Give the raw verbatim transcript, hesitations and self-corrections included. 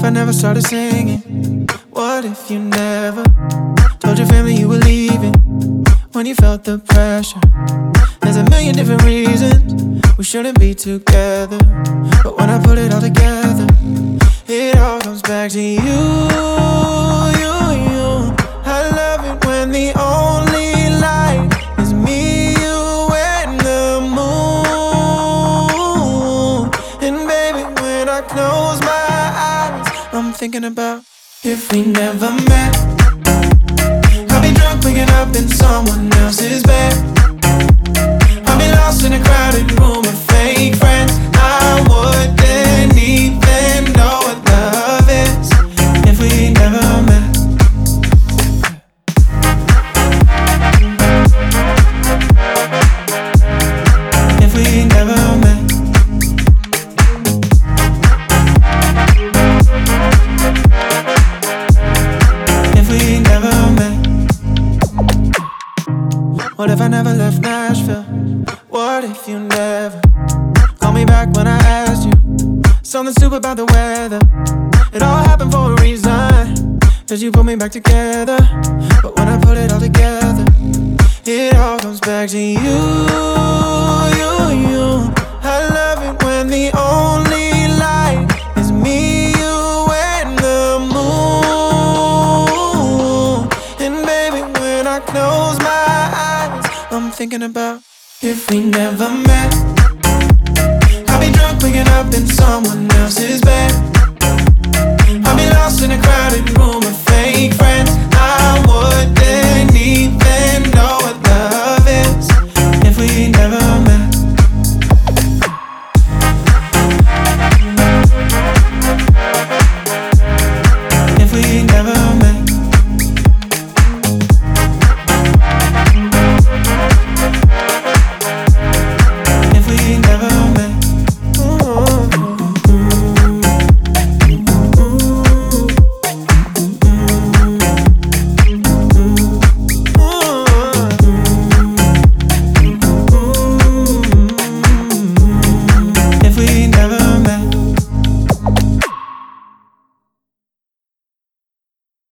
if I never started singing? What if you never told your family you were leaving? When you felt the pressure, there's a million different reasons we shouldn't be together. But when I put it all together, it all comes back to you, you, you. I love it when the only light is me, you, and the moon. And baby, when I close my eyes, I'm thinking about if we never met. I'll be drunk waking up in someone else's bed. I'll be lost in a crowded room of fake friends. I wouldn't even know what love is if we never met. If we never met. If we never met. What if I never left Nashville? What if you never called me back when I asked you something stupid about the weather? It all happened for a reason, cause you put me back together. But when I put it all together, it all comes back to you, you, you. I love it when the only light is me, you, and the moon. And baby, when I close my eyes, I'm thinking about if we never met. I'll be drunk waking up in someone